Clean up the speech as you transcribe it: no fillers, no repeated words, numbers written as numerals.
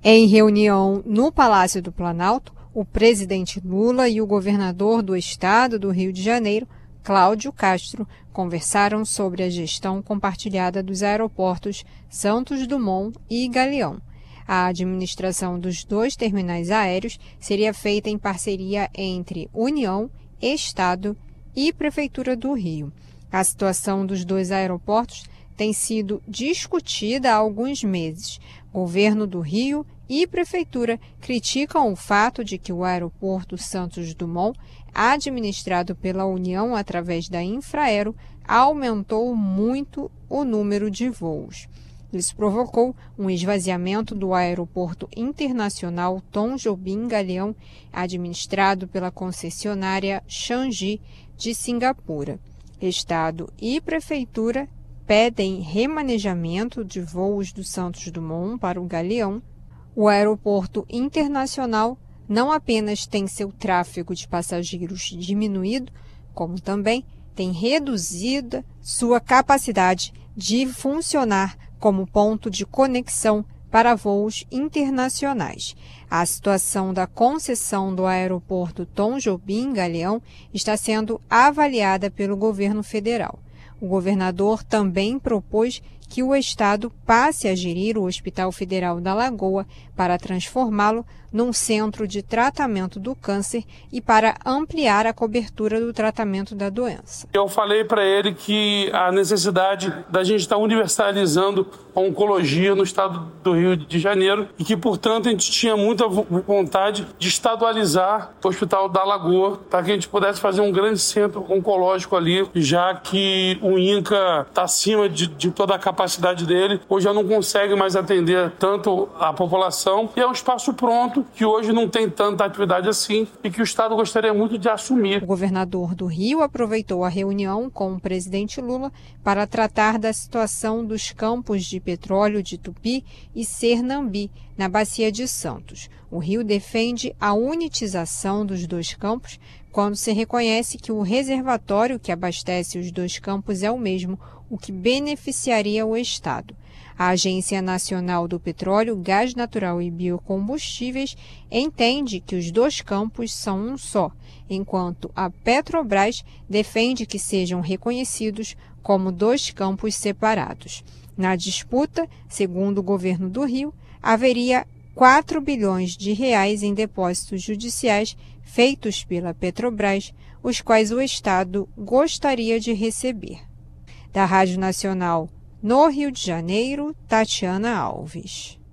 Em reunião no Palácio do Planalto, o presidente Lula e o governador do estado do Rio de Janeiro, Cláudio Castro, conversaram sobre a gestão compartilhada dos aeroportos Santos Dumont e Galeão. A administração dos dois terminais aéreos seria feita em parceria entre União, Estado e Prefeitura do Rio. A situação dos dois aeroportos tem sido discutida há alguns meses. Governo do Rio e Prefeitura criticam o fato de que o aeroporto Santos Dumont, administrado pela União através da Infraero, aumentou muito o número de voos. Isso provocou um esvaziamento do aeroporto internacional Tom Jobim Galeão, administrado pela concessionária Changi de Singapura. Estado e Prefeitura pedem remanejamento de voos do Santos Dumont para o Galeão. O aeroporto internacional não apenas tem seu tráfego de passageiros diminuído, como também tem reduzido sua capacidade de funcionar como ponto de conexão para voos internacionais. A situação da concessão do aeroporto Tom Jobim Galeão está sendo avaliada pelo governo federal. O governador também propôs que o estado passe a gerir o Hospital Federal da Lagoa para transformá-lo num centro de tratamento do câncer e para ampliar a cobertura do tratamento da doença. Eu falei para ele que a necessidade da gente estar universalizando a oncologia no estado do Rio de Janeiro e que, portanto, a gente tinha muita vontade de estadualizar o Hospital da Lagoa para que a gente pudesse fazer um grande centro oncológico ali, já que o INCA está acima de toda a capacidade dele, hoje já não consegue mais atender tanto a população e é um espaço pronto que hoje não tem tanta atividade assim e que o Estado gostaria muito de assumir. O governador do Rio aproveitou a reunião com o presidente Lula para tratar da situação dos campos de petróleo de Tupi e Sernambi, na Bacia de Santos. O Rio defende a unitização dos dois campos quando se reconhece que o reservatório que abastece os dois campos é o mesmo, o que beneficiaria o Estado. A Agência Nacional do Petróleo, Gás Natural e Biocombustíveis entende que os dois campos são um só, enquanto a Petrobras defende que sejam reconhecidos como dois campos separados. Na disputa, segundo o governo do Rio, haveria 4 bilhões de reais em depósitos judiciais feitos pela Petrobras, os quais o Estado gostaria de receber. Da Rádio Nacional no Rio de Janeiro, Tatiana Alves.